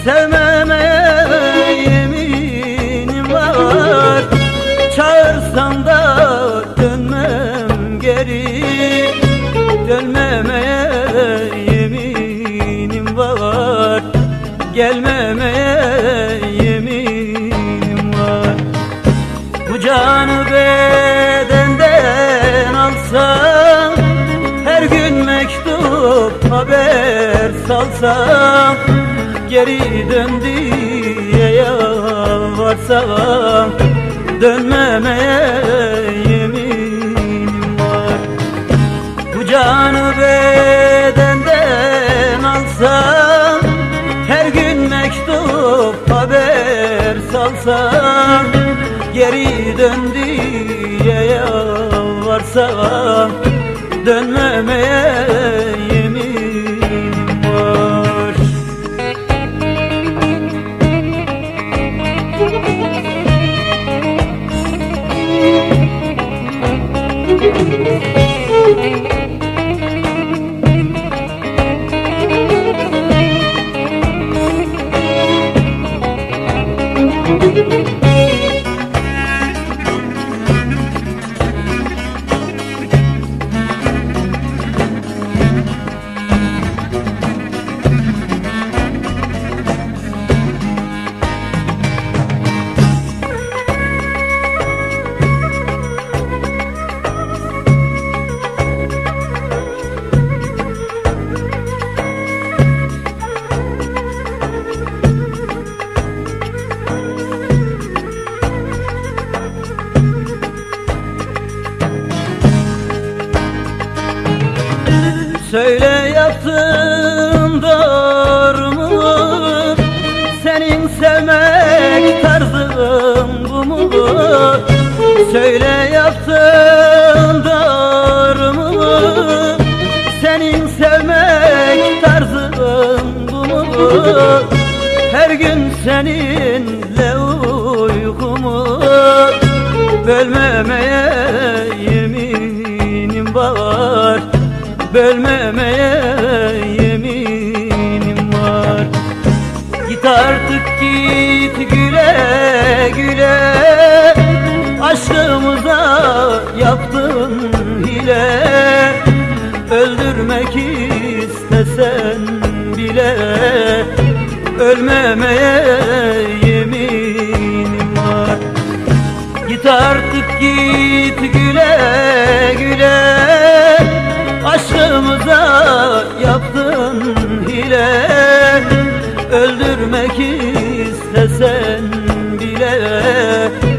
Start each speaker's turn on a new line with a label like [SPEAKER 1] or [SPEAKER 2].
[SPEAKER 1] Sevmemeye yeminim var. Çağırsan da dönmem geri. Dönmemeye yeminim var. Gelmemeye yeminim var. Bu canı bedenden alsam, her gün mektup haber salsam, geri dön diye yalvarsam, dönmemeye yeminim var. Bu canı bedenden alsam, her gün mektup haber salsam, geri dön diye yalvarsam, dönmemeye yeminim var. Söyle yaptığın doğru mu? Senin sevmek tarzın bu mu? Söyle yaptığın doğru mu? Senin sevmek tarzın bu mu? Her gün seninle uykumu bölmemeye yeminim var. Bölmemeye yeminim var. Git artık git güle güle, aşkımıza yaptın hile. Öldürmek istesen bile, ölmemeye yeminim var. Git artık git güle güle, aşkımıza yaptın hile. Öldürmek istesen bile,